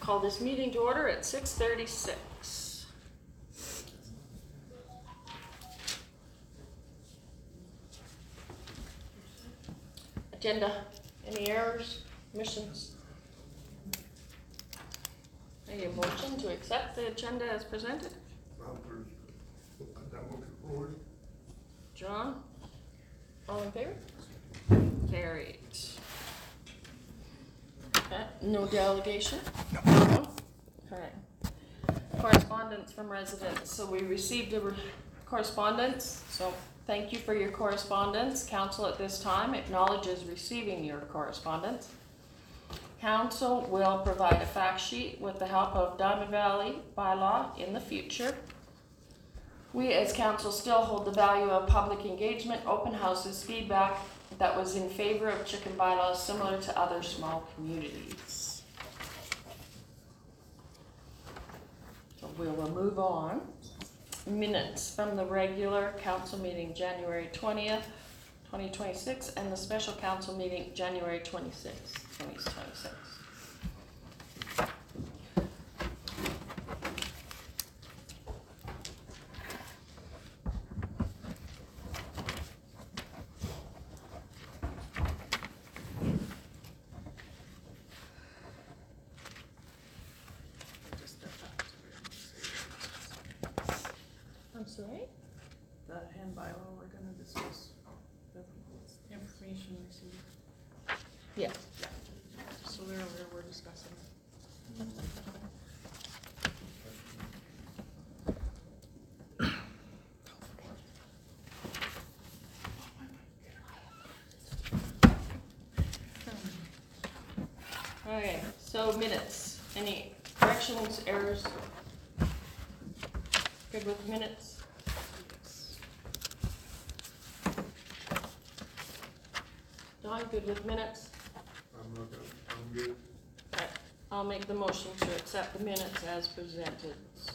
Call this meeting to order at 6:36. Agenda, any errors, omissions? Any motion to accept the agenda as presented? John, all in favor? Carried. No delegation? No. Okay. Correspondence from residents. So we received a correspondence, so thank you for your correspondence. Council at this time acknowledges receiving your correspondence. Council will provide a fact sheet with the help of Diamond Valley bylaw in the future. We as council still hold the value of public engagement, open houses, feedback that was in favor of chicken bylaws similar to other small communities. So we will move on. Minutes from the regular council meeting January 20th, 2026 and the special council meeting January 26th, 2026. I'm sorry? The hand bylaw, we're gonna discuss the information received. Yes. So we're discussing. Okay, so minutes. Any corrections, errors? Good with minutes? Don, good with minutes? I'm good. Okay, I'll make the motion to accept the minutes as presented.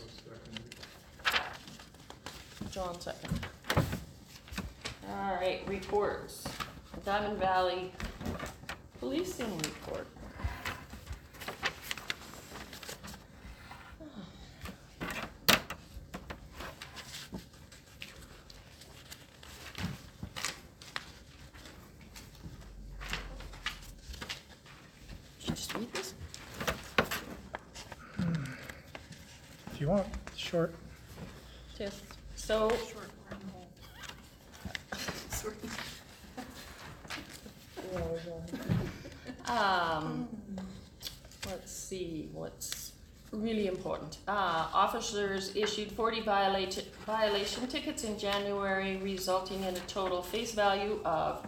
John second. All right, reports. Diamond Valley Policing report. Did you just read this? If you want, short. Just so. Short ramble. Sorry. Let's see what's really important. Officers issued 40 violation tickets in January, resulting in a total face value of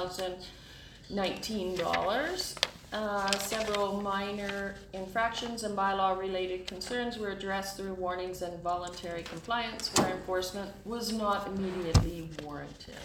$10,019. Several minor infractions and bylaw-related concerns were addressed through warnings and voluntary compliance, where enforcement was not immediately warranted.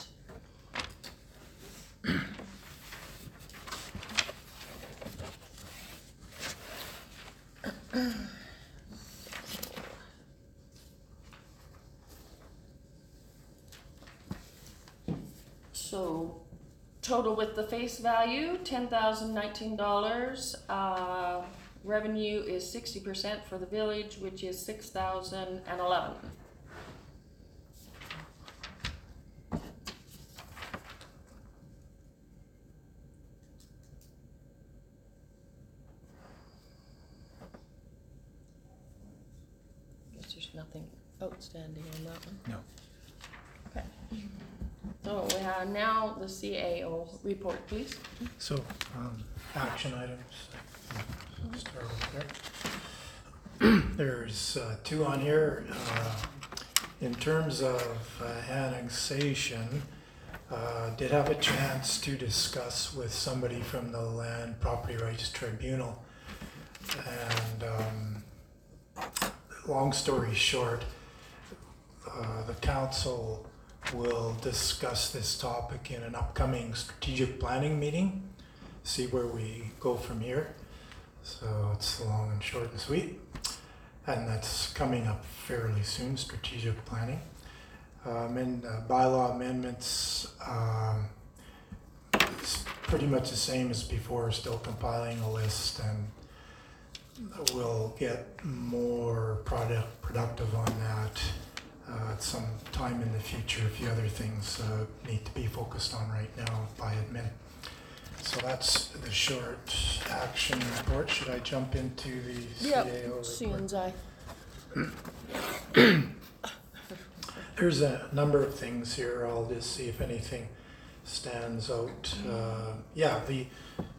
So, total with the face value, $10,019. Revenue is 60% for the village, which is $6,011. Guess there's nothing outstanding on that one. No. Okay. So we have now the CAO report, please. So, action items. Start with there. There's two on here. In terms of annexation, did have a chance to discuss with somebody from the Land Property Rights Tribunal. And long story short, the council will discuss this topic in an upcoming strategic planning meeting, see where we go from here. So it's long and short and sweet. And that's coming up fairly soon, strategic planning. And bylaw amendments, it's pretty much the same as before, still compiling a list, and will get more productive on that at some time in the future. A few other things need to be focused on right now by admin. So that's the short action report. Should I jump into the CAO report? CNI. There's a number of things here. I'll just see if anything stands out. The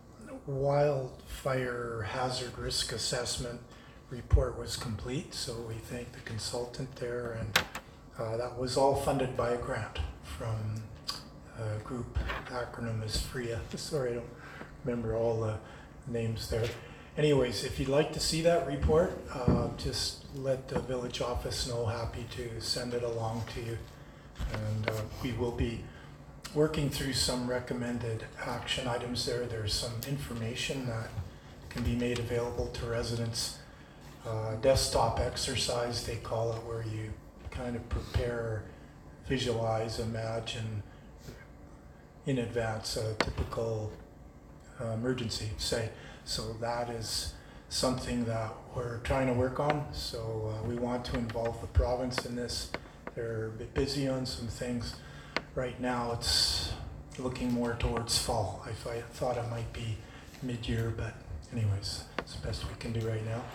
wildfire hazard risk assessment report was complete, so we thank the consultant there, and that was all funded by a grant from a group. Acronym is FRIA. Sorry, I don't remember all the names there. Anyways, if you'd like to see that report, just let the village office know. Happy to send it along to you. And we will be working through some recommended action items there. There's some information that can be made available to residents. Desktop exercise, they call it, where you kind of prepare, visualize, imagine in advance a typical emergency, say. So that is something that we're trying to work on. So we want to involve the province in this. They're a bit busy on some things. Right now it's looking more towards fall. I thought it might be mid-year, but anyways, it's the best we can do right now.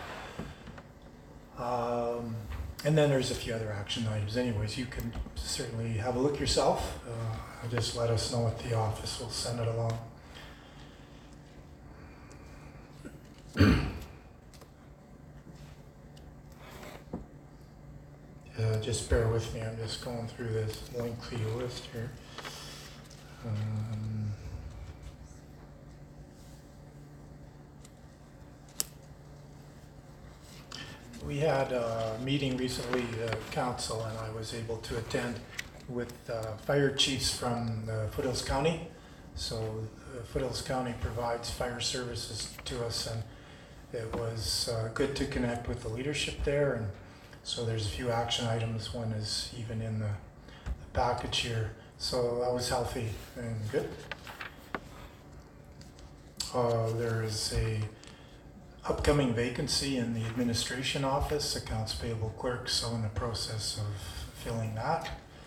And then there's a few other action items. Anyways, you can certainly have a look yourself. Just let us know at the office. We'll send it along. Just bear with me. I'm just going through this lengthy list here. We had a meeting recently, the council, and I was able to attend with fire chiefs from Foothills County. So Foothills County provides fire services to us, and it was good to connect with the leadership there. And so there's a few action items. One is even in the package here. So that was healthy and good. There is a upcoming vacancy in the administration office, accounts payable clerk, so in the process of filling that.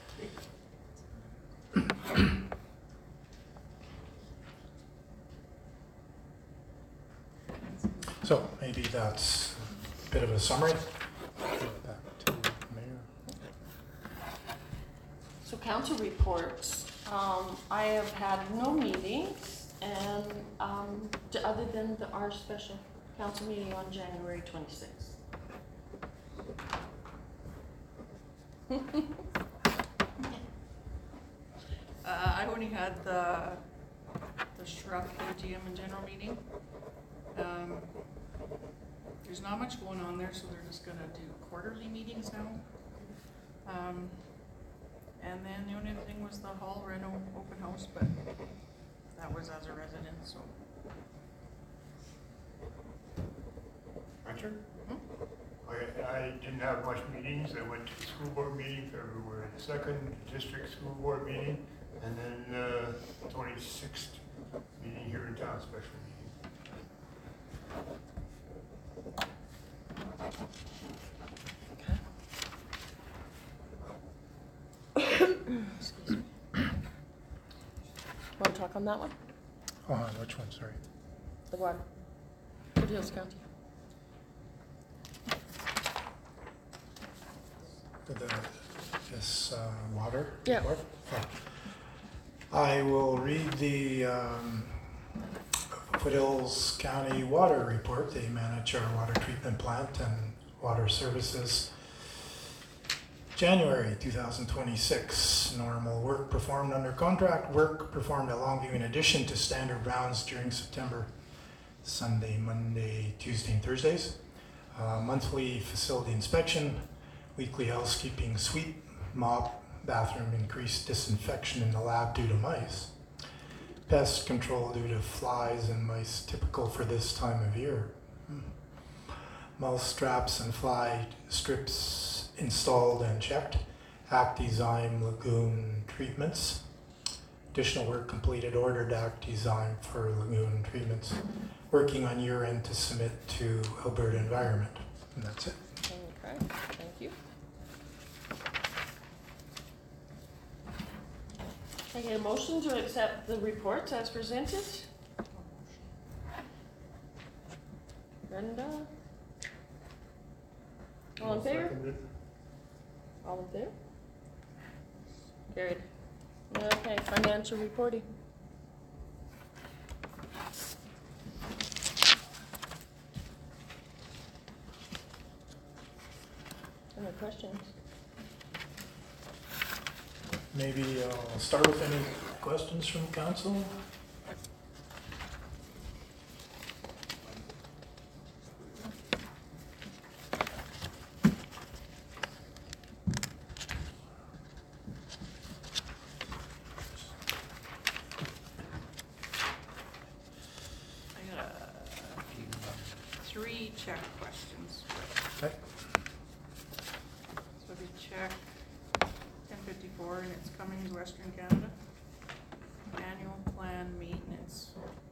So maybe that's a bit of a summary. Back to Mayor. So council reports, I have had no meetings, and other than our special council meeting on January 26th. I only had the Shrub AGM and general meeting. There's not much going on there, so they're just gonna do quarterly meetings now. And then the only other thing was the hall reno open house, but that was as a resident, so. Richard? I didn't have much meetings. I went to the school board meeting February 2nd, district school board meeting, and then 26th meeting here in town, special meeting. Excuse me. Want to talk on that one? Which one? Sorry. The one, Foothills County. This water Yeah. report? I will read the Foothills County Water Report. They manage our water treatment plant and water services. January 2026, normal work performed under contract, work performed at Longview in addition to standard rounds during September, Sunday, Monday, Tuesday, and Thursdays. Monthly facility inspection, weekly housekeeping, sweep, mop, bathroom, increased disinfection in the lab due to mice. Pest control due to flies and mice, typical for this time of year. Mouse traps and fly strips installed and checked. Actizyme lagoon treatments. Additional work completed, ordered Actizyme for lagoon treatments. working on your end to submit to Alberta Environment, and that's it. Okay, thank you. Can I get a motion to accept the report as presented? Brenda? All in favor? Seconded. All in favor? Carried. Okay, financial reporting. Any questions? Maybe I'll start with any questions from council. I got three check questions. Okay. So we check 1054 and it's Cummings Western Canada. Annual plan maintenance.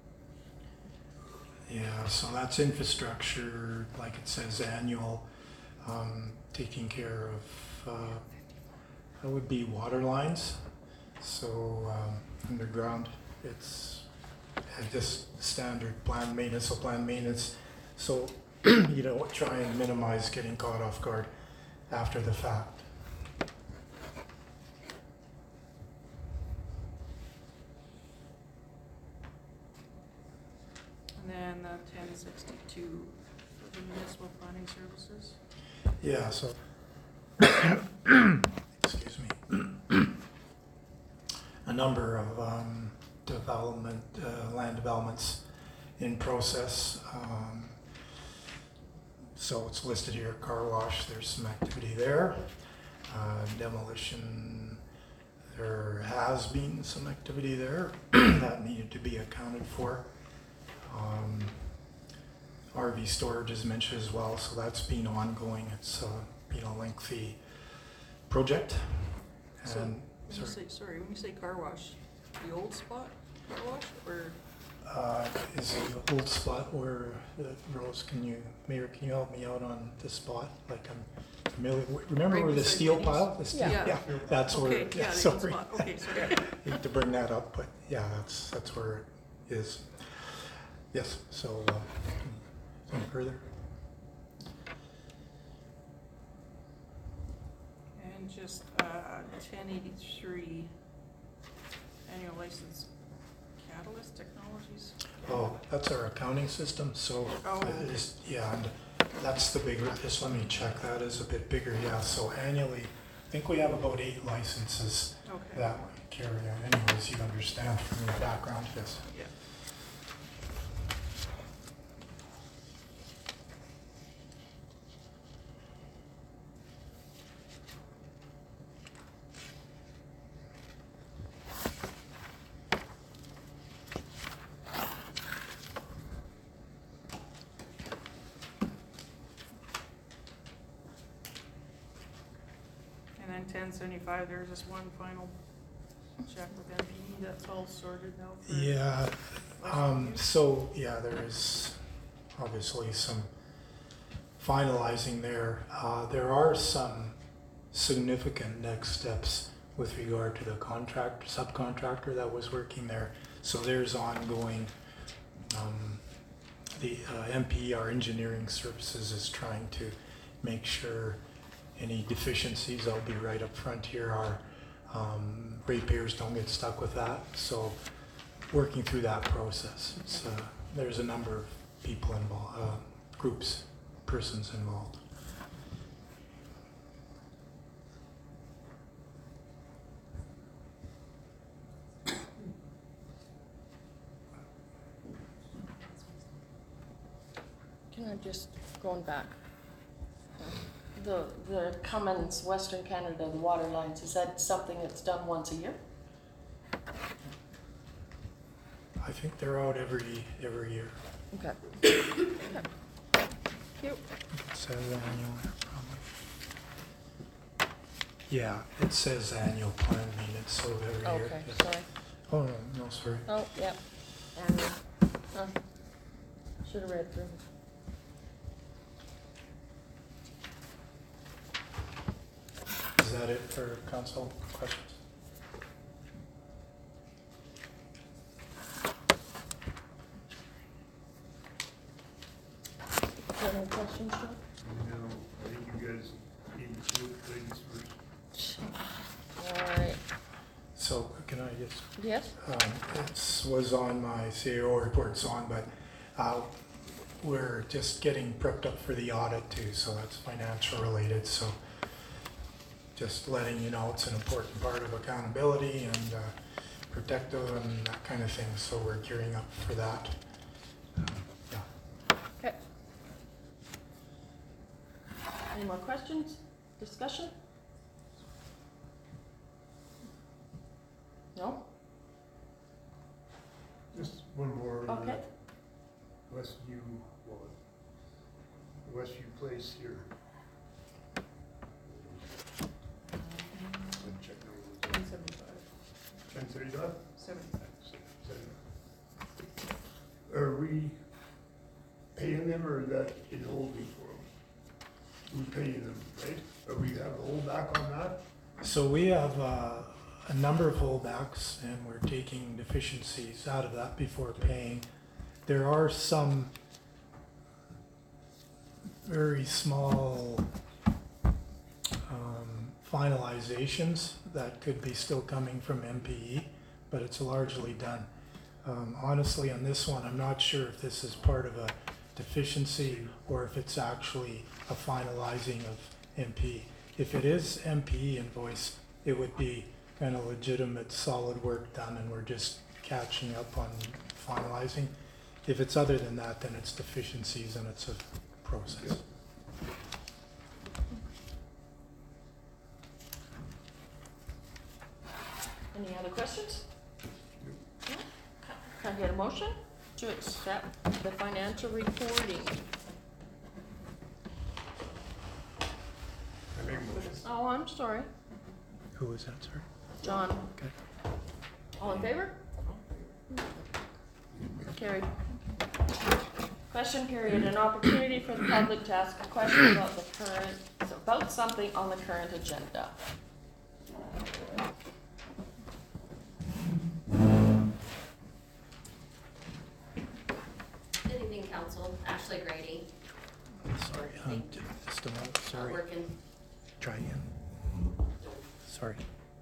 Yeah, so that's infrastructure, like it says, annual, taking care of, that would be water lines. So, underground, it's just standard planned maintenance, so planned maintenance. So, you know, try and minimize getting caught off guard after the fact. And then 1062 for the municipal planning services. Yeah, so, excuse me. A number of land developments in process. So it's listed here, car wash, there's some activity there. Demolition, there has been some activity there that needed to be accounted for. RV storage is mentioned as well, so that's been ongoing. It's been a lengthy project. So, And when you say car wash, the old spot car wash or? is it the old spot where, Rose, Mayor, can you help me out on the spot? Like I'm familiar, remember Right where the beside steel Denny's? pile? The steel- Yeah. That's where, Okay, yeah, the old sorry. spot. Okay, sorry. Hate to bring that up, but yeah, that's where it is. Yes, so, any further? And just 1083 annual license Catalyst Technologies. Oh, that's our accounting system, so, Oh. and that's the bigger, just let me check, that is a bit bigger, yeah, so annually, I think we have about 8 licenses Okay. that we carry out, anyways, you understand from your background, yes. Yeah. And then 1075, there's just one final check with MPE, that's all sorted now for Yeah, Western use? so, yeah, there is obviously some finalizing there. There are some significant next steps with regard to the subcontractor that was working there. So there's ongoing, the MPE, our engineering services, is trying to make sure any deficiencies, I'll be right up front here, are ratepayers don't get stuck with that. So working through that process. It's, there's a number of people involved, groups, persons involved. Can I just, going back, the Cummins, Western Canada, the water lines, is that something that's done once a year? I think they're out every year. Okay. Okay. Cute. It says annual, probably. Yeah, it says annual plan maintenance, so every year. Okay, yes. sorry. Oh, no, sorry. Oh, yeah. And, Should have read through. Is that it for council questions? Any questions, Joe? No, I think you guys need to do things first. Alright, So can I just, yes? it was on my CAO reports on, but we're just getting prepped up for the audit too, so that's financial related, so just letting you know it's an important part of accountability and protective and that kind of thing, so we're gearing up for that. Yeah. Okay. Any more questions? Discussion? No? Just one more. Okay. Westview, well, Westview Place here. Check numbers. 175, 1035? 75. Are we paying them or is that in holding for them? We're paying them, right? Are we have a holdback on that? So we have a number of holdbacks and we're taking deficiencies out of that before paying. There are some very small finalizations that could be still coming from MPE, but it's largely done. Honestly, on this one, I'm not sure if this is part of a deficiency or if it's actually a finalizing of MPE. If it is MPE invoice, it would be kind of legitimate, solid work done, and we're just catching up on finalizing. If it's other than that, then it's deficiencies and it's a process. Any other questions? No? Can I get a motion to accept the financial reporting? I make a motion. Oh, I'm sorry. Who was that, sorry? John, Okay. all in favor? Carried. Question period, an opportunity for the public to ask a question about the current, about something on the current agenda. Good evening, council. Ashley Grady. Sorry, just a moment, sorry. Working. Try again. Sorry.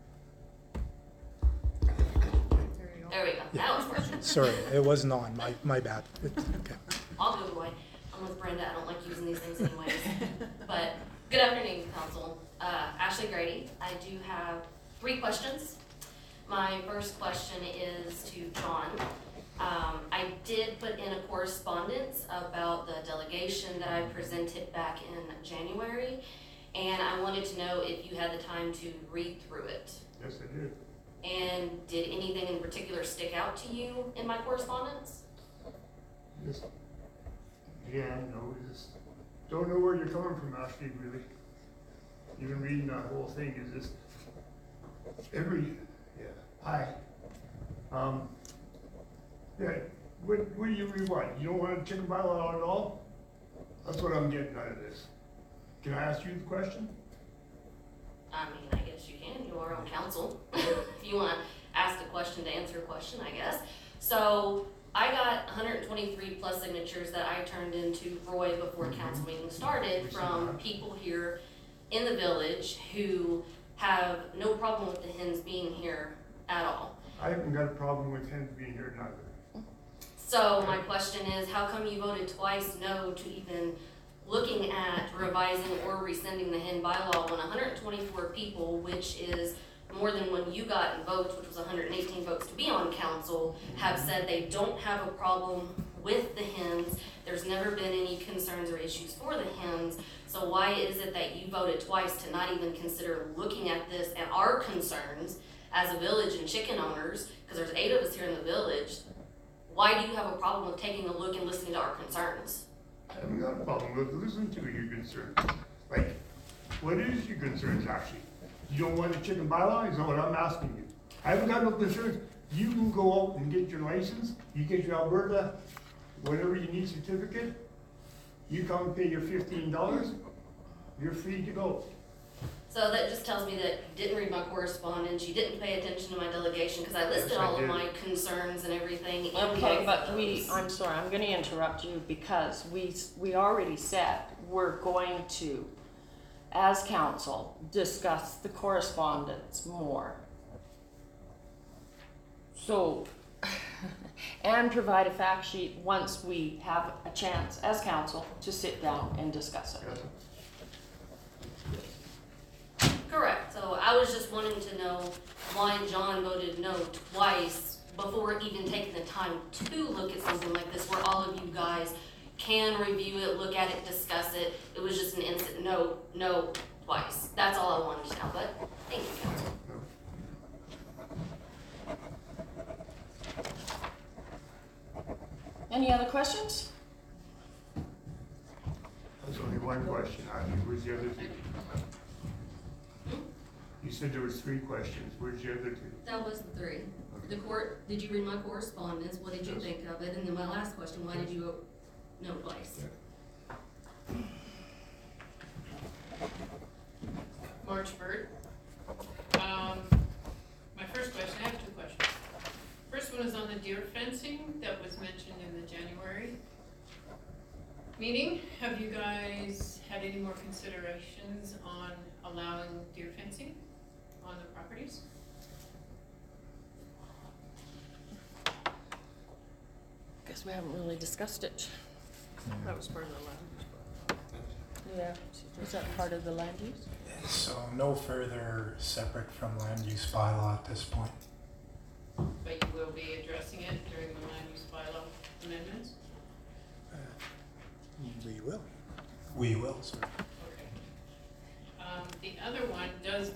There you go. There we go. That was working. Sorry, it wasn't on, my bad. Okay. I'll go away. I'm with Brenda. I don't like using these things anyways. But good afternoon, council. Ashley Grady. I do have 3 questions. My first question is to John. I did put in a correspondence about the delegation that I presented back in January, and I wanted to know if you had the time to read through it. Yes, I did. And did anything in particular stick out to you in my correspondence? Just, yeah, no, just don't know where you're coming from, Ashley, really. Even reading that whole thing is just hi. Yeah, what do you want? You don't want a chicken bylaw at all? That's what I'm getting out of this. Can I ask you the question? I mean, I guess you can. You are on council. If you want to ask a question to answer a question, I guess. So I got 123 plus signatures that I turned into Roy before council meeting started from people here in the village who have no problem with the hens being here at all. I haven't got a problem with hens being here neither. So my question is, how come you voted twice no to even looking at revising or rescinding the hen bylaw when 124 people, which is more than when you got in votes, which was 118 votes to be on council, have said they don't have a problem with the hens. There's never been any concerns or issues for the hens. So why is it that you voted twice to not even consider looking at this and our concerns as a village and chicken owners, because there's 8 of us here in the village? Why do you have a problem with taking a look and listening to our concerns? I haven't got a problem with listening to your concerns. Like, what is your concerns actually? You don't want a chicken bylaw? Is that what I'm asking you? I haven't got no concerns. You can go out and get your license. You get your Alberta whenever you need certificate, you come and pay your $15, you're free to go. So that just tells me that you didn't read my correspondence, you didn't pay attention to my delegation, because I listed Yes, I all of did. my concerns and everything. in Okay, both but of those. I'm sorry, I'm gonna interrupt you because we already said we're going to, as council, discuss the correspondence more. So, and provide a fact sheet once we have a chance as council to sit down and discuss it. Yes. Correct, so I was just wanting to know why John voted no twice before even taking the time to look at something like this, where all of you guys can review it, look at it, discuss it. It was just an instant no twice. That's all I wanted to know, but thank you, council. Any other questions? That's only one question. Where's the other two? You said there was 3 questions. Where's the other 2? That was the 3. The court, did you read my correspondence? What did you Yes. think of it? And then my last question, why did you vote no twice? March Bird. My first question, I have 2 questions. First one is on the deer fencing that was mentioned in the January meeting. Have you guys had any more considerations on allowing deer fencing on the properties? Guess we haven't really discussed it. That was part of the land. Yeah. Is that part of the land use? So no further separate from land use bylaw at this point. But you will be addressing it during the land use bylaw amendments? We will. We will, sir. Okay. The other one does,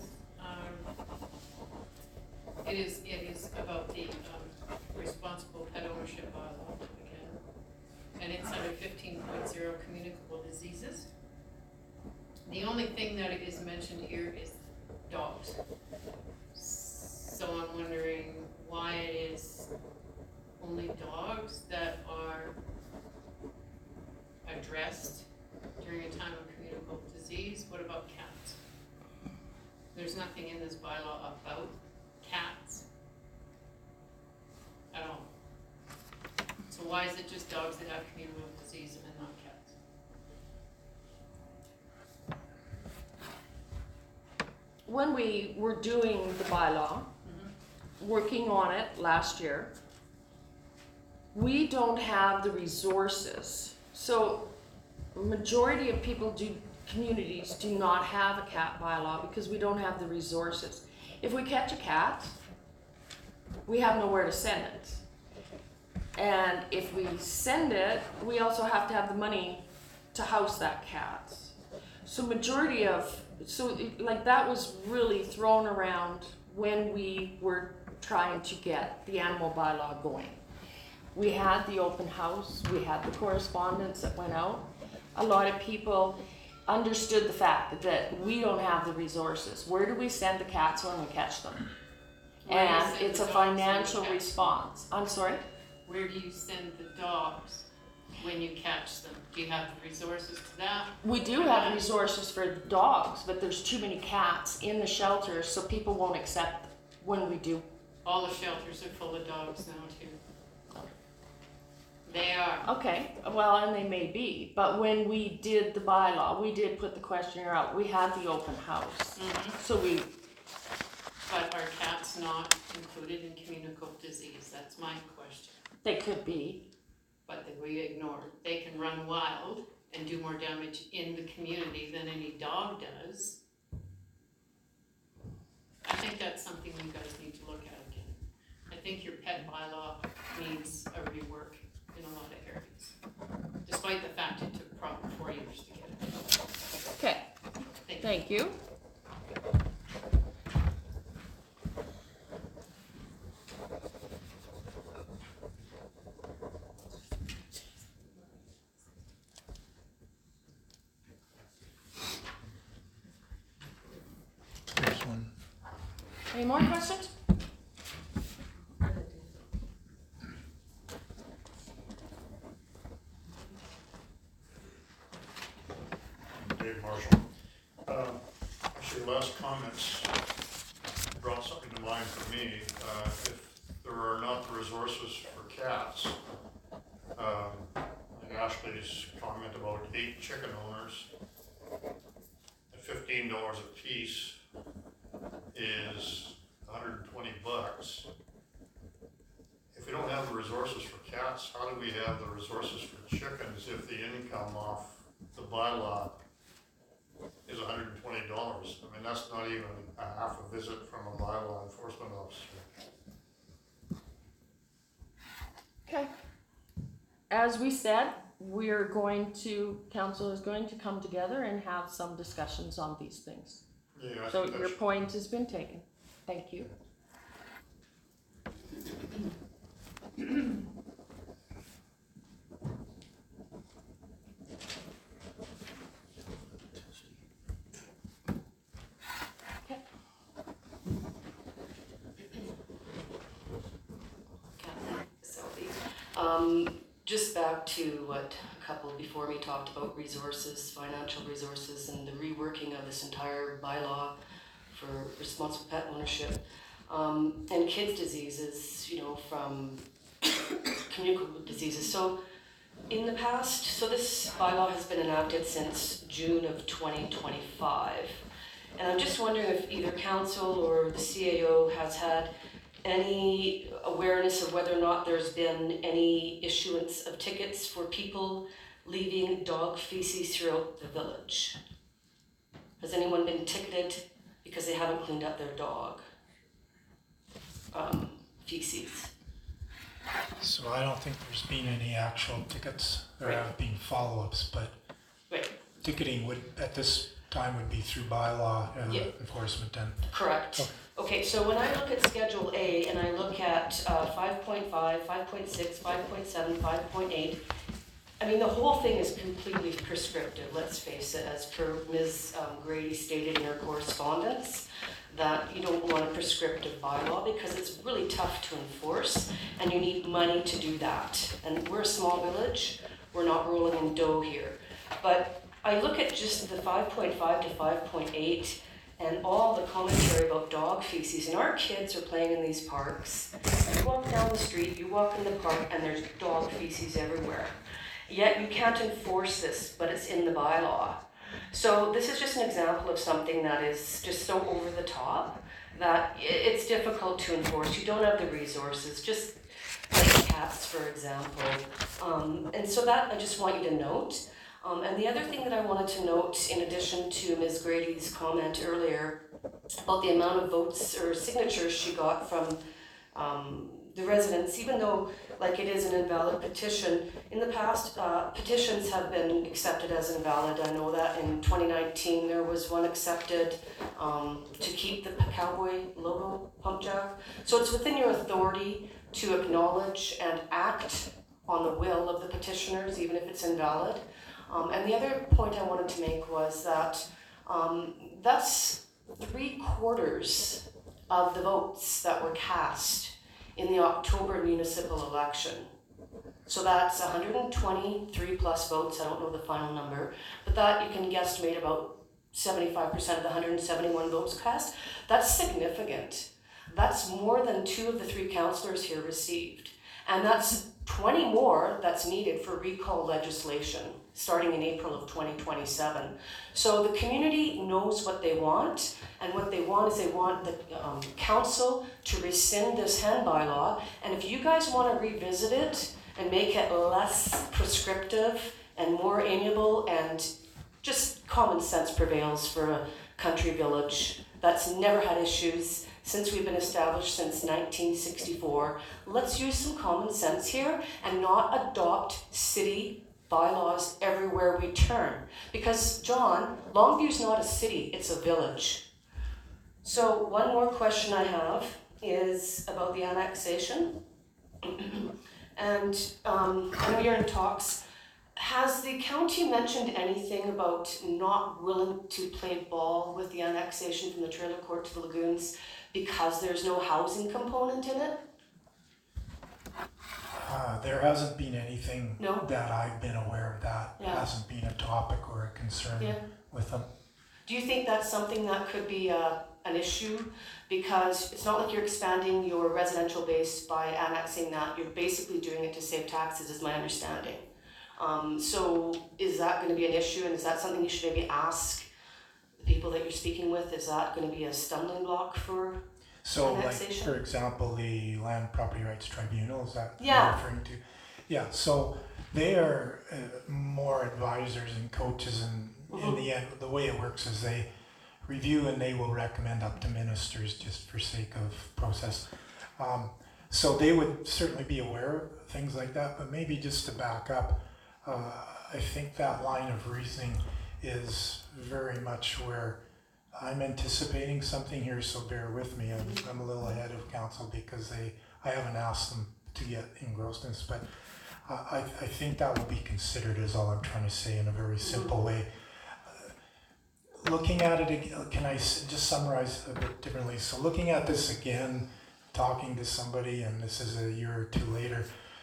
it is about the responsible pet ownership bylaw again. And it's under 15.0 communicable diseases. The only thing that is mentioned here is dogs. So I'm wondering why it is only dogs that are addressed during a time of communicable disease. What about cats? There's nothing in this bylaw about cats at all. So why is it just dogs that have communicable disease and not cats? When we were doing the bylaw, working on it last year, we don't have the resources. So majority of communities do not have a cat bylaw because we don't have the resources. If we catch a cat, we have nowhere to send it. And if we send it, we also have to have the money to house that cat. So that was really thrown around when we were trying to get the animal bylaw going. We had the open house, we had the correspondence that went out. A lot of people understood the fact that we don't have the resources. Where do we send the cats when we catch them? Where do you And send it's the a dogs when you financial catch them? response. I'm sorry? Where do you send the dogs when you catch them? Do you have the resources to that? We do have resources for the dogs, but there's too many cats in the shelters, so people won't accept when we do. All the shelters are full of dogs now too. They are. Okay, well, and they may be, but when we did the bylaw, we did put the questionnaire out. We had the open house. So But are cats not included in communicable disease? That's my question. they could be. But that we ignore. They can run wild and do more damage in the community than any dog does. I think that's something you guys need to look at again. I think your pet bylaw needs a rework in a lot of areas, despite the fact it took probably 4 years to get it. Okay, thank you. There's one. Any more questions? Dave Marshall. Actually, last comments brought something to mind for me. If there are not the resources for cats, and Ashley's comment about 8 chicken owners, at $15 a piece is $120. If we don't have the resources for cats, how do we have the resources for chickens if the income off the bylaw is $120? I mean, that's not even a half a visit from a bylaw enforcement officer. Okay. As we said, council is going to come together and have some discussions on these things. Yeah, I So think your that's, point has been taken. Thank you. Okay. Sylvie. Just back to what a couple before me talked about, resources, financial resources, and the reworking of this entire bylaw for responsible pet ownership. And kids' diseases, you know, from communicable diseases. So in the past, so this bylaw has been enacted since June of 2025. And I'm just wondering if either council or the CAO has had any awareness of whether or not there's been any issuance of tickets for people leaving dog feces throughout the village. Has anyone been ticketed because they haven't cleaned up their dog feces? So I don't think there's been any actual tickets. There have been follow-ups, but Right. ticketing would, at this time, would be through bylaw enforcement and. Correct. Okay. Okay, so when I look at Schedule A and I look at 5.5, 5.6, 5.7, 5.8, I mean, the whole thing is completely prescriptive, let's face it, as per Ms. Grady stated in her correspondence, that you don't want a prescriptive bylaw because it's really tough to enforce and you need money to do that. And we're a small village, we're not rolling in dough here. But I look at just the 5.5 to 5.8 and all the commentary about dog feces, and our kids are playing in these parks. You walk down the street, you walk in the park, and there's dog feces everywhere. Yet you can't enforce this, but it's in the bylaw. So this is just an example of something that is just so over the top that it's difficult to enforce. You don't have the resources, just like cats, for example. And so that I just want you to note. And the other thing that I wanted to note, in addition to Ms. Grady's comment earlier about the amount of votes or signatures she got from the residents, even though like it is an invalid petition, in the past petitions have been accepted as invalid. I know that in 2019 there was one accepted to keep the cowboy logo pump jack. So it's within your authority to acknowledge and act on the will of the petitioners, even if it's invalid. And the other point I wanted to make was that that's 3/4 of the votes that were cast in the October municipal election. So that's 123 plus votes, I don't know the final number, but that you can guesstimate about 75% of the 171 votes cast. That's significant. That's more than 2 of the 3 councillors here received. And that's 20 more that's needed for recall legislation starting in April of 2027. So the community knows what they want, and what they want is they want the council to rescind this hen bylaw, and if you guys want to revisit it and make it less prescriptive and more amiable, and just common sense prevails for a country village that's never had issues since we've been established since 1964. Let's use some common sense here and not adopt city bylaws everywhere we turn. Because, John, Longview's not a city, it's a village. So one more question I have is about the annexation. And I know you're in talks. Has the county mentioned anything about not willing to play ball with the annexation from the trailer court to the lagoons because there's no housing component in it? There hasn't been anything No? that I've been aware of that. Yeah. Hasn't been a topic or a concern Yeah. with them. Do you think that's something that could be an issue? Because it's not like you're expanding your residential base by annexing that. You're basically doing it to save taxes, is my understanding. So is that going to be an issue, and is that something you should maybe ask the people that you're speaking with? Is that going to be a stumbling block for So like, annexation? for example, the Land Property Rights Tribunal, is that what Yeah. you're referring to? Yeah, so they are more advisors and coaches, and in the end, the way it works is they review and they will recommend up to ministers just for sake of process. So they would certainly be aware of things like that, but maybe just to back up, I think that line of reasoning is very much where I'm anticipating something here, so bear with me. I'm a little ahead of council because I haven't asked them to get engrossed in this, but I think that will be considered, is all I'm trying to say in a very simple way. Looking at it again, can I just summarize a bit differently? So looking at this again, talking to somebody, and this is a year or two later,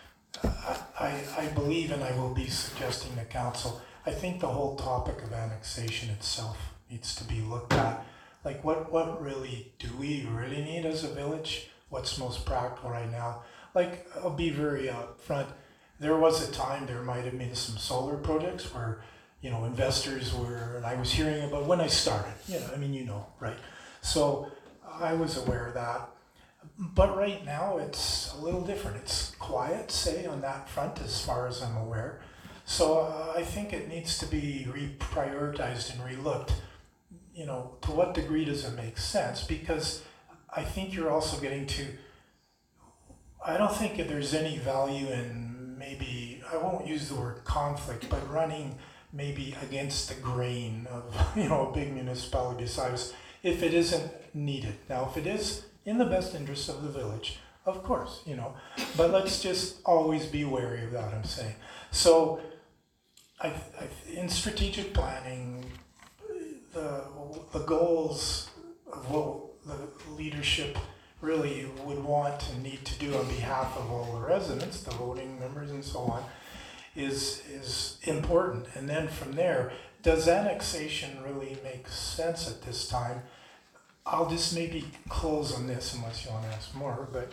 I believe, and I will be suggesting to council, I think the whole topic of annexation itself needs to be looked at. Like what really do we really need as a village? What's most practical right now? Like, I'll be very upfront. There was a time there might have been some solar projects where, you know, investors were, and I was hearing about when I started, you know, I mean, you know, right? So I was aware of that. But right now it's a little different. It's quiet, say, on that front as far as I'm aware. So I think it needs to be reprioritized and relooked. You know, to what degree does it make sense? Because I think you're also getting to, I don't think that there's any value in maybe, I won't use the word conflict, but running maybe against the grain of, you know, a big municipality besides if it isn't needed. Now, if it is in the best interest of the village, of course, you know, but let's just always be wary of that, I'm saying. So in strategic planning, the goals of what the leadership really would want and need to do on behalf of all the residents, the voting members and so on, is important. And then from there, does annexation really make sense at this time? I'll just maybe close on this unless you want to ask more, but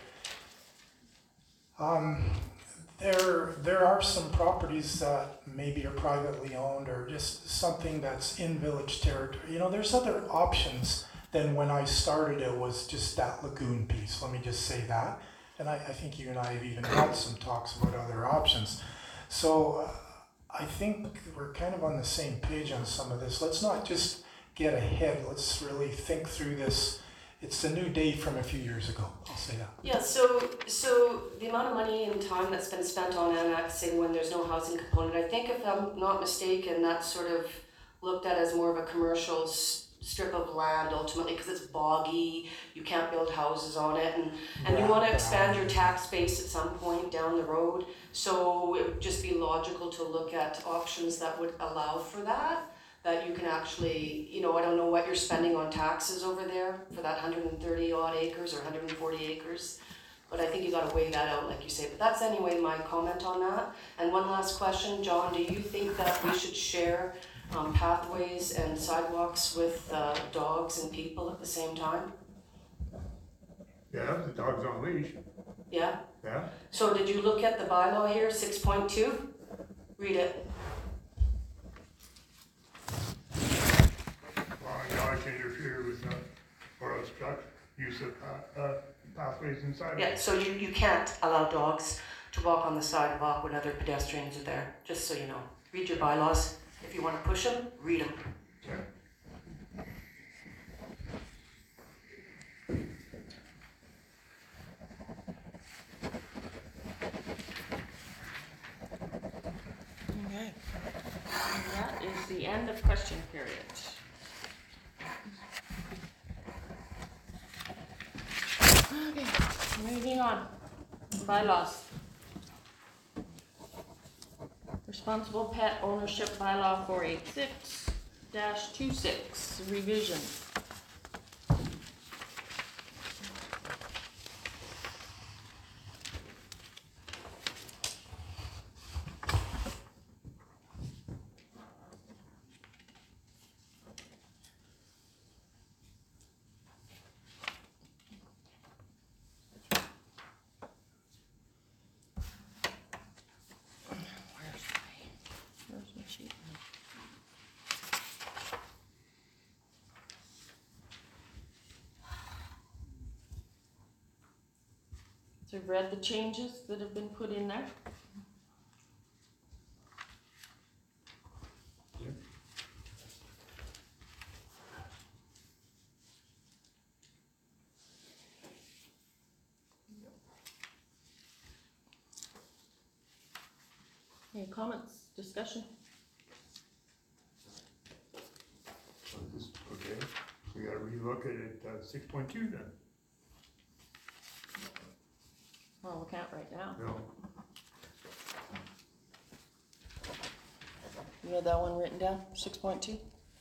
there are some properties that maybe are privately owned or just something that's in village territory. You know, there's other options than when I started. It was just that lagoon piece. Let me just say that. And I think you and I have even had some talks about other options. So I think we're kind of on the same page on some of this. Let's not just get ahead. Let's really think through this. It's a new day from a few years ago. I'll say that. Yeah, so the amount of money and time that's been spent on annexing when there's no housing component, I think if I'm not mistaken, that's sort of looked at as more of a commercial strip of land ultimately because it's boggy, you can't build houses on it, and you want to expand your tax base at some point down the road. So it would just be logical to look at options that would allow for that you can actually, you know, I don't know what you're spending on taxes over there for that 130 odd acres or 140 acres, but I think you got to weigh that out like you say. But that's anyway my comment on that. And one last question, John, do you think that we should share pathways and sidewalks with dogs and people at the same time? Yeah, the dog's on leash. Yeah? Yeah. So did you look at the bylaw here, 6.2? Read it. Well, I can interfere with or obstruct use of pathways and sidewalks. Yeah, so you can't allow dogs to walk on the sidewalk when other pedestrians are there, just so you know. Read your bylaws. If you want to push them, read them. Okay. Okay. And that is the end of question period. Okay, moving on. Bylaws. Responsible pet ownership bylaw 486-26 revision. So you've read the changes that have been put in there? Yep. Any comments, discussion? Okay, we gotta relook at it, 6.2 then. Well, we can't right now. No, You had that one written down, 6.2?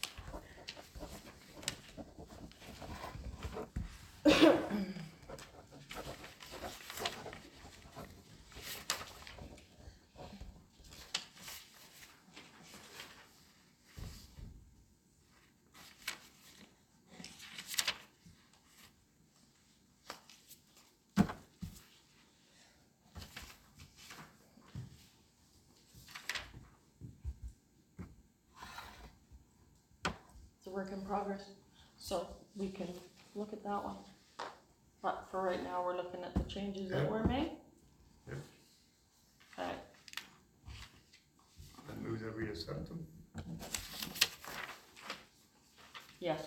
It's a work in progress, so we can look at that one. But for right now, we're looking at the changes that Yep. were made. Yep. Okay, I move that we accept them. yes.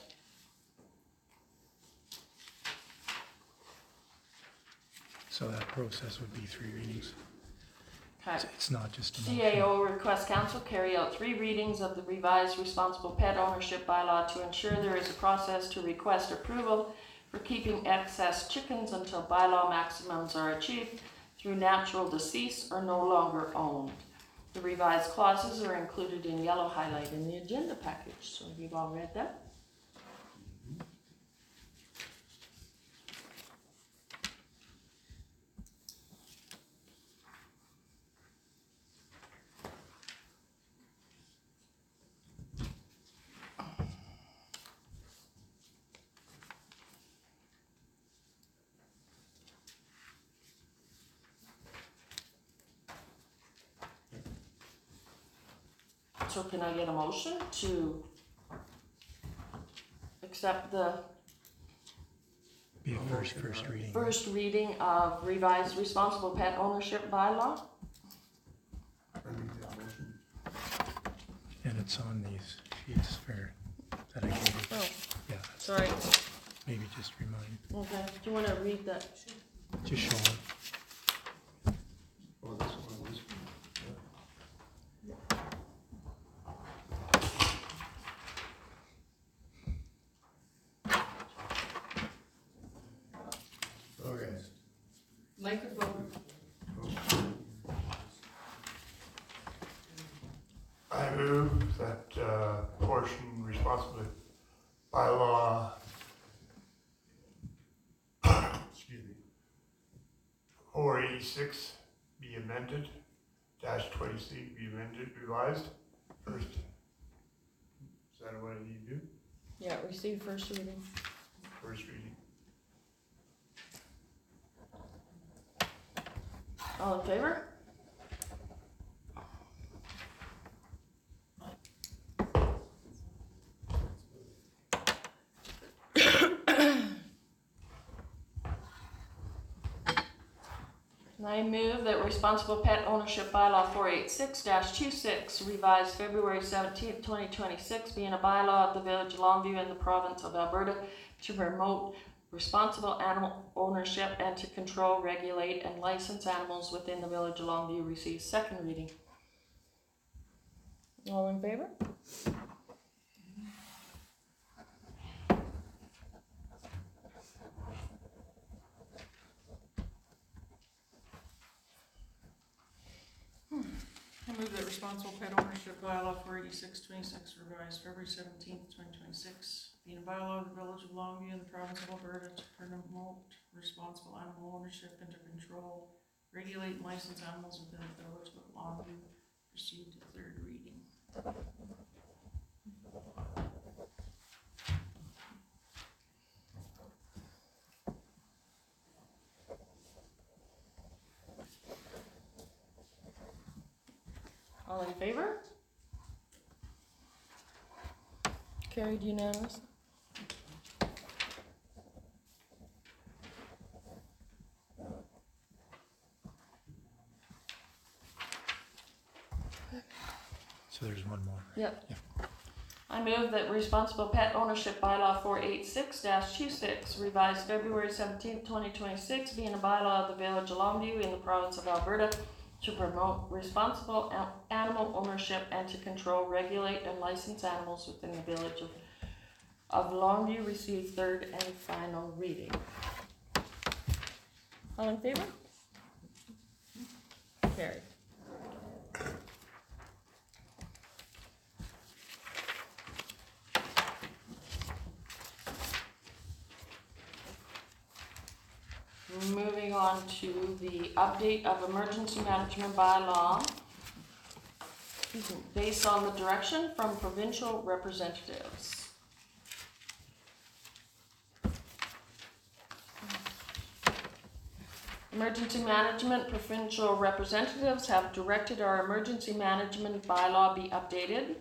So that process would be 3 readings. Okay. It's not just a motion. CAO requests council carry out 3 readings of the revised responsible pet ownership bylaw to ensure there is a process to request approval for keeping excess chickens until bylaw maximums are achieved through natural decease or no longer owned. The revised clauses are included in yellow highlight in the agenda package, so you've all read that? So can I get a motion to accept the Be a first reading. first reading of revised responsible pet ownership bylaw? I make that motion. And it's on these sheets that I gave you. Oh, Yeah, sorry. maybe just remind, Okay, do you wanna read that? just show them. Oh, this one, this one. Okay. Microphone. I move that portion responsible bylaw, excuse me, 486 be amended, -20C be amended, revised, first. Is that what I need to do? Yeah, receive first reading. First reading. All in favor? And I move that responsible pet ownership bylaw 486-26 revised February 17th, 2026 being a bylaw of the Village of Longview in the province of Alberta to promote responsible animal ownership and to control, regulate, and license animals within the Village of Longview receives second reading. All in favor? I move that responsible pet ownership bylaw 486-26 revised February 17th, 2026, being a bylaw of the Village of Longview in the province of Alberta to promote responsible animal ownership and to control, regulate, and license animals within the Village of Longview, proceed to third reading. All in favor? Carried unanimous. Yep. Yeah. I move that responsible pet ownership bylaw 486-26 revised February 17th, 2026 being a bylaw of the Village of Longview in the province of Alberta to promote responsible animal ownership and to control, regulate, and license animals within the Village of Longview receive third and final reading. All in favor? Carried. Moving on to the update of emergency management bylaw based on the direction from provincial representatives. Emergency management provincial representatives have directed our emergency management bylaw be updated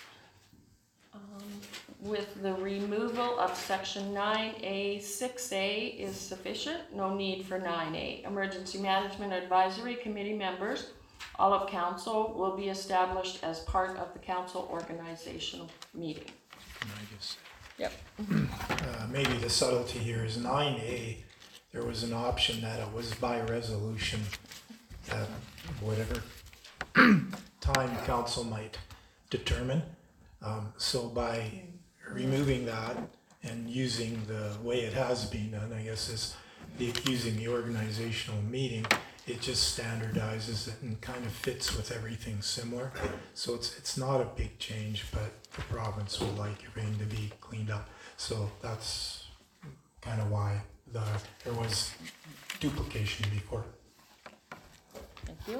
with the removal of section 9A, 6A is sufficient, no need for 9A. Emergency Management Advisory Committee members, all of council, will be established as part of the council organizational meeting. Can I just Yep. maybe the subtlety here is 9A, there was an option that it was by resolution at whatever time council might determine. So by removing that and using the way it has been done, I guess, is using the organizational meeting, it just standardizes it and kind of fits with everything similar. So it's not a big change, but the province would like everything to be cleaned up. So that's kind of why there was duplication before. Thank you.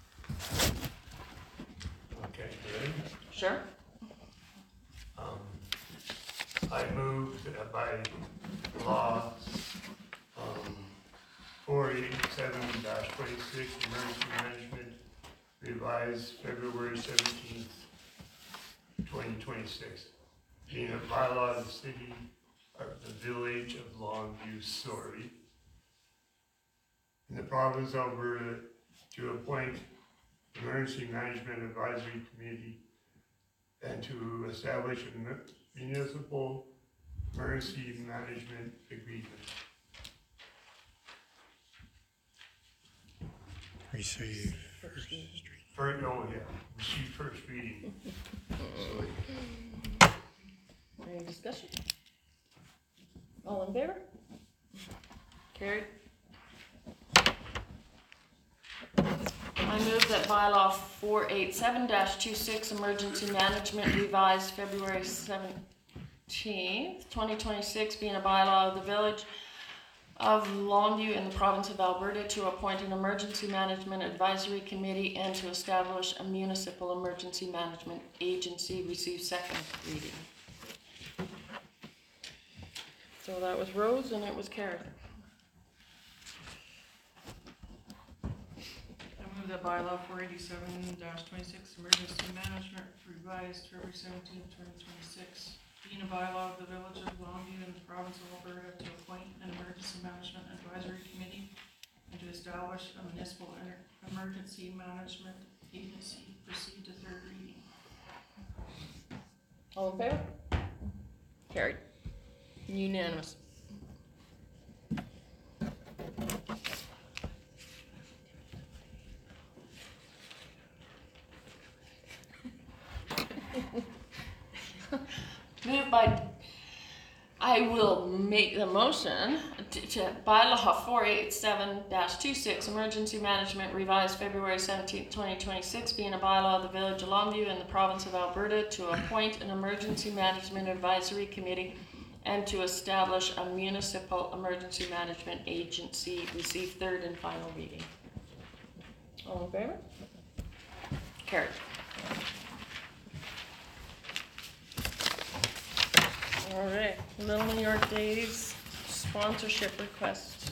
Okay, ready? Sure. I move that by law, 487-26, emergency management revised February 17th, 2026, being a bylaw of the city, of the Village of Longview, Surrey, in the province of Alberta, to appoint emergency management advisory committee and to establish a municipal emergency management agreement. Receive First, oh yeah, receive first reading. Any discussion? All in favor? Carried. I move that bylaw 487-26 emergency management revised February 17th, 2026 being a bylaw of the Village of Longview in the province of Alberta to appoint an emergency management advisory committee and to establish a municipal emergency management agency receive second reading. So that was Rose and it was carried. I move that bylaw 487-26, emergency management revised February 17th, 2026, being a bylaw of the Village of Longview in the province of Alberta to appoint an emergency management advisory committee and to establish a municipal emergency management agency proceed to third reading. All in favor? Carried. Unanimous. Moved by, I will make the motion to bylaw 487-26 emergency management revised February 17th, 2026 being a bylaw of the Village of Longview in the province of Alberta to appoint an emergency management advisory committee and to establish a municipal emergency management agency receive third and final reading. All in favor? Carried. All right, Little New York Days sponsorship request.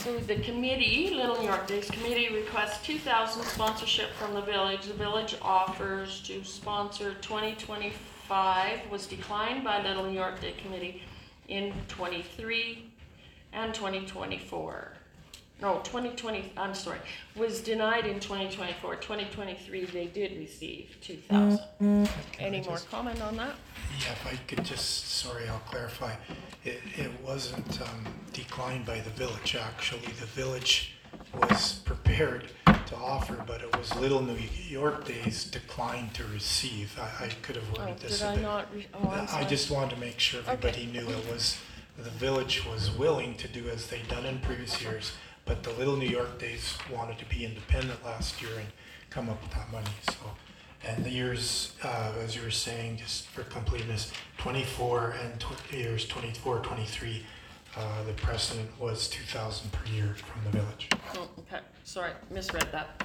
So the committee, Little New York Days Committee requests 2,000 sponsorship from the village. The village offers to sponsor 2025, was declined by Little New York Day Committee in 23 and 2024. No, 2020, I'm sorry, was denied in 2024. 2023, they did receive 2,000. Any more comment on that? Yeah, if I could just, sorry, I'll clarify. It wasn't declined by the village, actually. The village was prepared to offer, but it was Little New York Days declined to receive. I could have worded this Did a I bit. not? I'm I sorry. just wanted to make sure everybody knew it was, the village was willing to do as they'd done in previous years, but the Little New York Days wanted to be independent last year and come up with that money, so. And the years, as you were saying, just for completeness, 24 and years 24, 23, the precedent was 2,000 per year from the village. Oh, okay, sorry, misread that.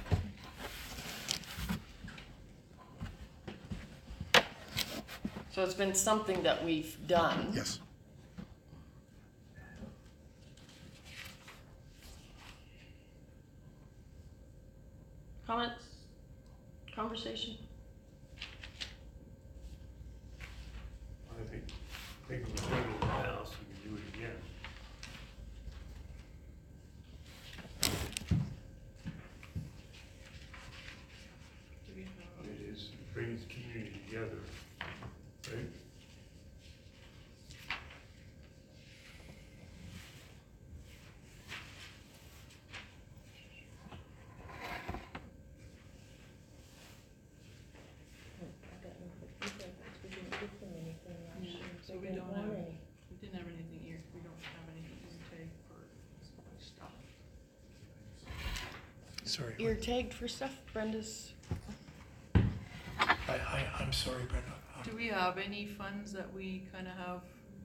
So it's been something that we've done. Yes. Comments? Conversation? I think it was done in the past, we can do it again. Do we have- It is, it brings the community together, right? So we don't have, we didn't have anything here, we don't have anything to take for stuff. Sorry. Ear tagged for stuff, Brenda's. I'm sorry, Brenda. Do we have any funds that we kinda have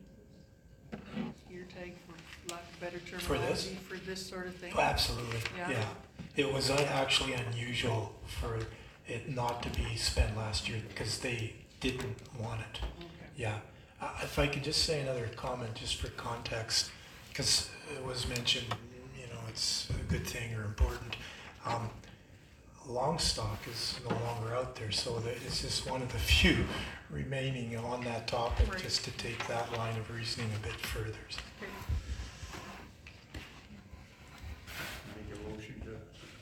ear tag, for lack of better For this? terminology, for this sort of thing? Oh, absolutely, Yeah. yeah. It was actually unusual for it not to be spent last year because they didn't want it. Okay. Yeah. If I could just say another comment just for context, because it was mentioned, you know, it's a good thing or important. Longstock is no longer out there, so it's just one of the few remaining on that topic, Right. just to take that line of reasoning a bit further. Okay. Make a motion to.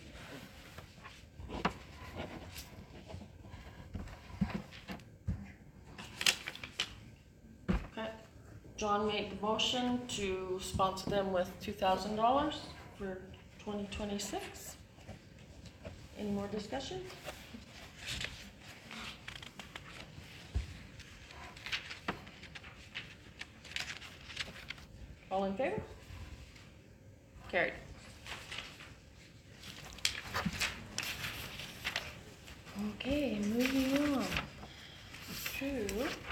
Okay. John made the motion to sponsor them with $2,000 for 2026. Any more discussion? All in favor? Carried. Okay, moving on to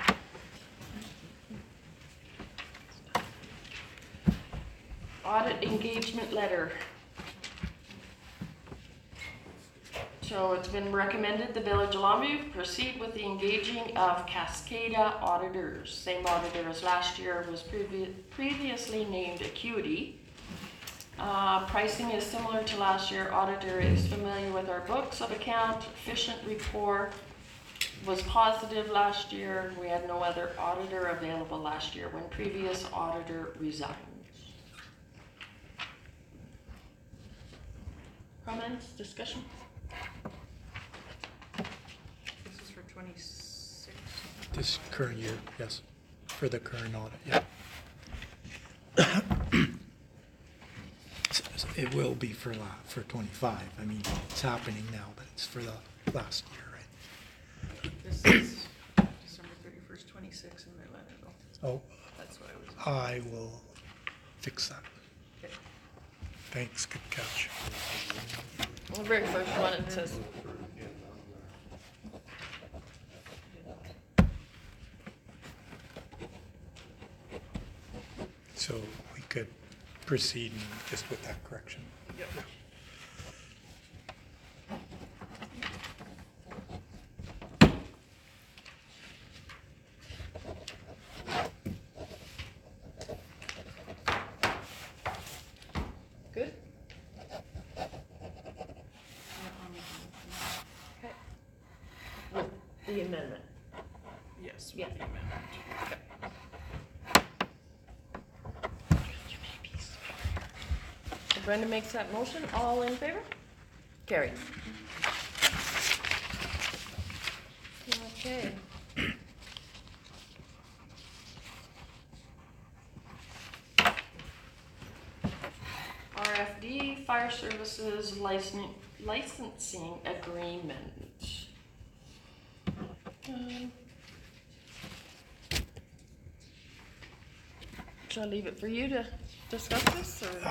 audit engagement letter. So it's been recommended the Village of Longview proceed with the engaging of Cascada auditors. Same auditor as last year, was previously named Acuity. Pricing is similar to last year. Auditor is familiar with our books of account. Efficient report was positive last year. We had no other auditor available last year when previous auditor resigned. Comments, discussion? This is for 26. This current year, yes, for the current audit, yeah. It will be for 25. I mean, it's happening now, but it's for the last year, right? This is December 31st, 26 in their letter though. Oh, That's what I was. I will fix that. Okay. Thanks, good catch. The very first one, it says, So we could proceed just with that correction. Yep. good? amendment? Yes, Yeah. with the amendment. So Brenda makes that motion, all in favor? Carried. Okay. RFD, Fire Services licensing agreement. Shall I leave it for you to discuss this, or?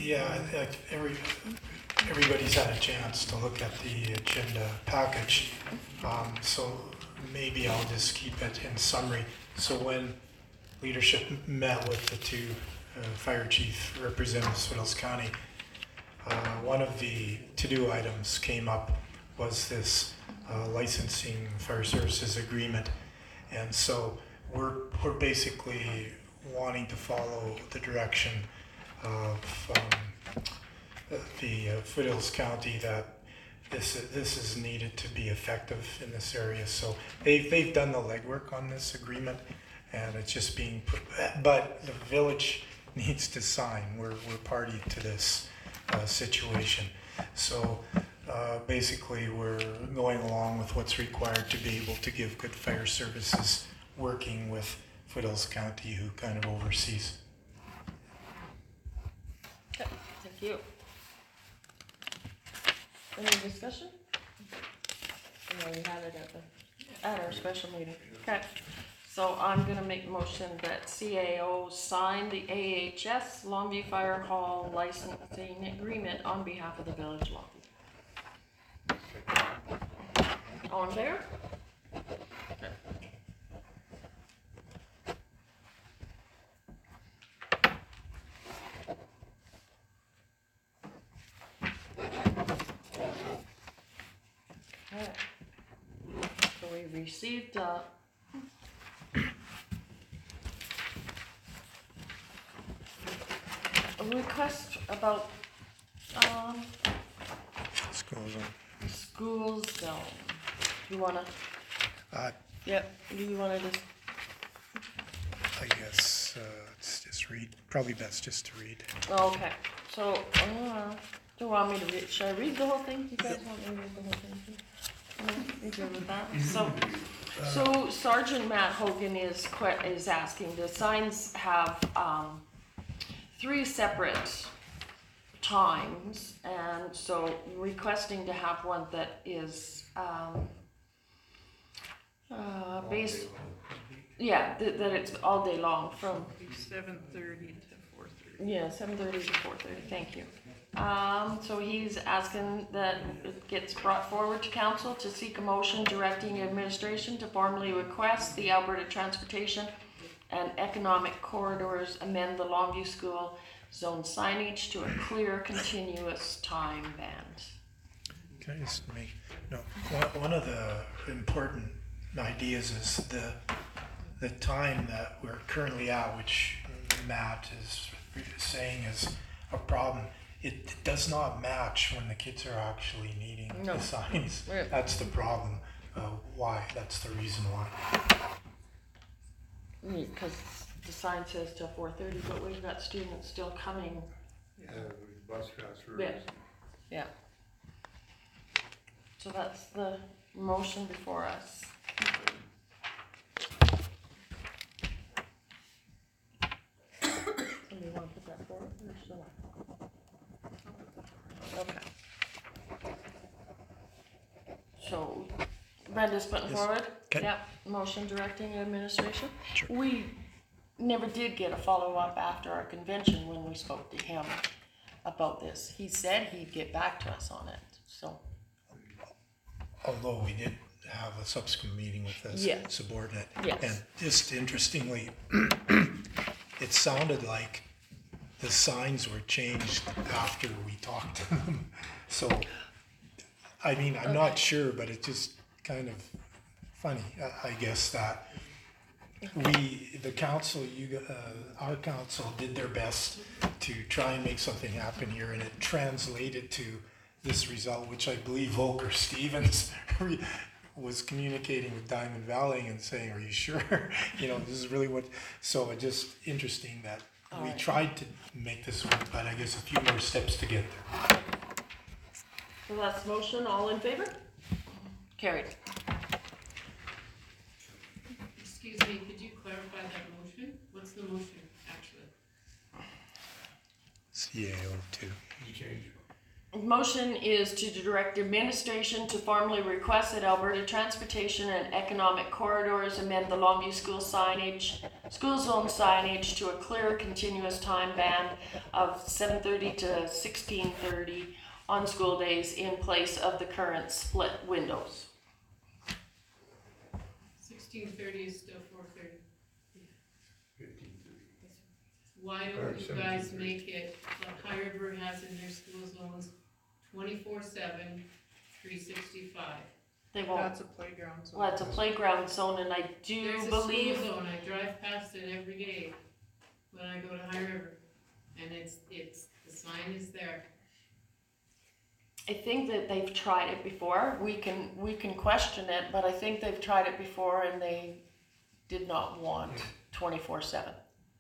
Everybody's had a chance to look at the agenda package, so maybe I'll just keep it in summary. So when leadership met with the two fire chief representatives of Fiddles County, one of the to-do items came up was this licensing fire services agreement, and so we're basically wanting to follow the direction of the Foothills County that this is needed to be effective in this area. So they've done the legwork on this agreement, and it's just being put, but the village needs to sign. We're party to this situation. So basically we're going along with what's required to be able to give good fire services, working with Foothills County, who kind of oversees. Okay, thank you. Any discussion? Yeah, we had it at our special meeting. Okay, so I'm gonna make a motion that CAO sign the AHS Longview Fire Hall licensing agreement on behalf of the village law. All in favor? Okay. Okay. So we received a request about school zone. Do you wanna? Yep. Do you wanna just? I guess it's just read. Probably best just to read. Okay. So do you want me to read? Should I read the whole thing? You guys want me to read the whole thing too? No, you good with that? So Sergeant Matt Hogan is asking. The signs have 3 separate times, and so requesting to have one that is based. Yeah, that it's all day long from. 7:30 to 4:30. Yeah, 7:30 to 4:30. Thank you. So he's asking that it gets brought forward to council to seek a motion directing administration to formally request the Alberta Transportation and Economic Corridors amend the Longview School zone signage to a clear, continuous time band. Can I just make, no, one of the important ideas is the time that we're currently at, which Matt is saying is a problem. It does not match when the kids are actually needing No. the signs. Right. That's the problem. Why? That's the reason why. Because the sign says till 4:30, but we've got students still coming. Bus transfers. Yeah. Yeah. So that's the motion before us. Somebody want to put that forward or shall I? Okay. So Brenda's putting Yes. forward? Okay. Yep, motion directing administration. Sure. We never did get a follow-up after our convention when we spoke to him about this. He said he'd get back to us on it, so. Although we did have a subsequent meeting with the Yes. subordinate. Yes. And just interestingly, it sounded like the signs were changed after we talked to them. So, I mean, I'm not sure, but it's just kind of funny, I guess, that the council, our council did their best to try and make something happen here, and it translated to this result, which I believe Volker Stevens was communicating with Diamond Valley and saying, "Are you sure? This is really what." So it's just interesting that All we right. tried to make this work, but I guess a few more steps to get there. So that's motion, all in favor? Carried. Excuse me, could you clarify that motion? What's the motion, actually? CAO too. You change it. Motion is to direct administration to formally request that Alberta Transportation and Economic Corridors amend the Longview school zone signage to a clear continuous time band of 7:30 to 16:30 on school days in place of the current split windows. 16:30 is still 4:30. 15:30. Why Or don't you guys 17:30. make it, like High River has in their school zones, 24/7, 365? They won't. That's a playground, so. Well, it's a playground zone, and I do There's a believe. school zone, I drive past it every day when I go to High River, and it's, the sign is there. I think that they've tried it before. We can question it, but I think they've tried it before and they did not want 24/7.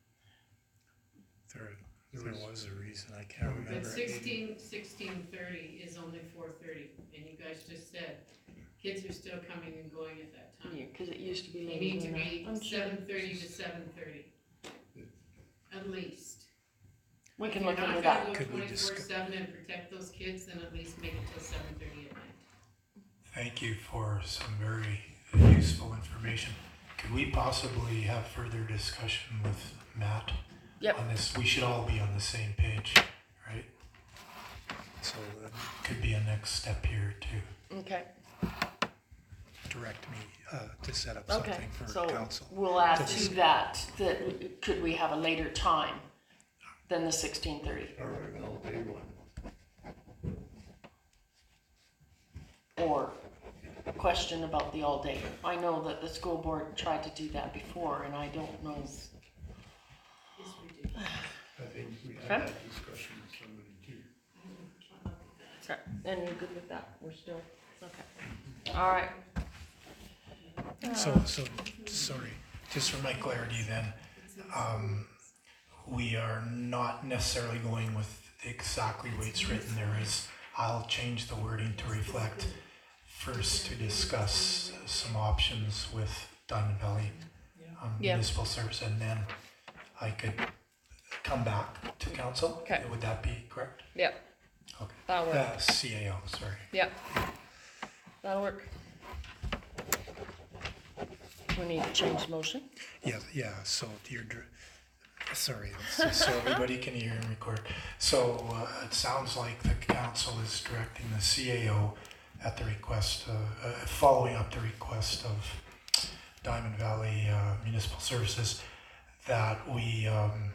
There was a reason, I can't remember. But 16:30 is only 4:30, and you guys just said, kids are still coming and going at that time. Yeah, because it used to be They later need to than that. be I'm sure. 7:30 to 7:30, at least. We can If look you're into not that. gonna Could go we discuss- 24/7 and protect those kids, then at least make it till 7:30 at night. Thank you for some very useful information. Could we possibly have further discussion with Matt Yep. on this? We should all be on the same page, right? So that could be a next step here to Okay. direct me to set up Okay. something for So council. we'll add to to that could we have a later time than the 16:30 All right, I'll day one. or question about the all day. I know that the school board tried to do that before, and I don't know. It's ridiculous. I think we had Okay. that discussion with somebody too. I don't know what's wrong with that. Okay. And you're good with that? We're still okay. All right. So sorry, just for my clarity then, we are not necessarily going with exactly the way it's written there is. I'll change the wording to reflect first to discuss some options with Diamond Valley Yeah. Municipal Service, and then I could come back to council. Okay. Would that be correct? Yep. Okay. That'll work. CAO, sorry. Yep. That'll work. We need to change the motion. Yeah, so sorry, so everybody can hear and record. So it sounds like the council is directing the CAO at the request, following up the request of Diamond Valley Municipal Services, that we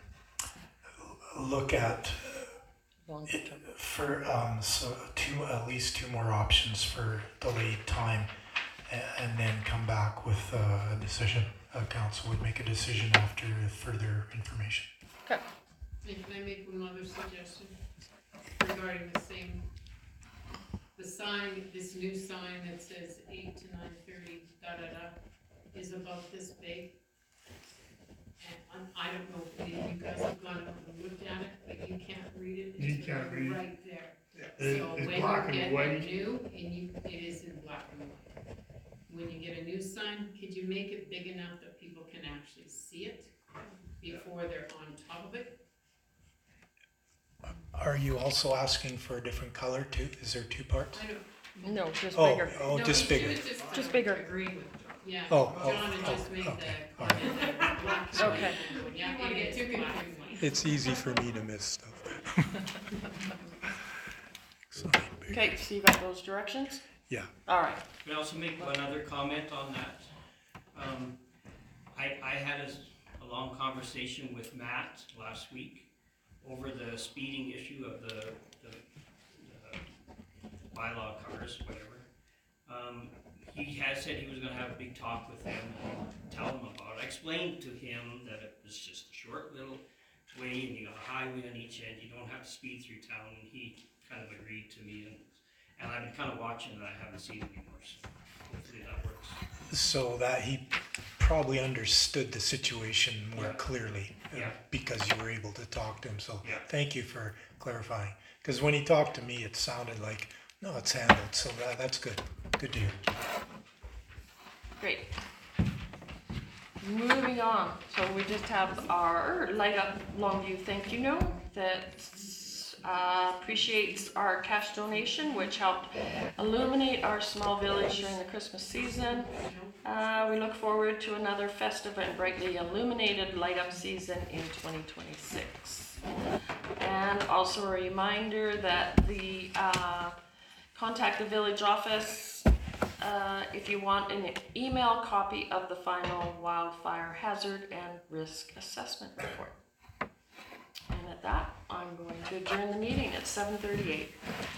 look at Longer term. for at least two more options for delayed time, and then come back with a decision. Council would make a decision after further information. Okay. And can I make one other suggestion regarding the sign, this new sign that says 8 to 9:30, is about this big. And I don't know if any of you guys have gone out and looked at it, but you can't read it. You It's can't read it. right there. It's So when black you and get white. a new, it is in black and white. When you get a new sign, could you make it big enough that people can actually see it before they're on top of it? Are you also asking for a different color too? Is there two parts? I don't. No, just Oh, bigger. oh, No, just he bigger. was Just bigger. Agreeing with John. Yeah, Oh, John had just made the okay, all right. comment that black and white. Okay. Yeah, it is black and white. It's easy for me to miss stuff. Okay, so you got those directions? Yeah. All right. Can I also make one other comment on that? I had a long conversation with Matt last week over the speeding issue of the bylaw cars, whatever. He has said he was gonna have a big talk with them and tell them about it. I explained to him that it was just a short little way and you got a highway on each end, you don't have to speed through town, and he kind of agreed to me. and I've been kind of watching and I haven't seen any more, so hopefully that works. So that he probably understood the situation more Yeah. clearly Yeah. because you were able to talk to him. So Yeah. thank you for clarifying. Because when he talked to me, it sounded like, no, it's handled. So that's good. Good to hear. Great. Moving on, so we just have our Light Up Longview thank you note that appreciates our cash donation, which helped illuminate our small village during the Christmas season. We look forward to another festive and brightly illuminated light up season in 2026. And also a reminder that the contact the village office if you want an email copy of the final wildfire hazard and risk assessment report. And at that, I'm going to adjourn the meeting at 7:38.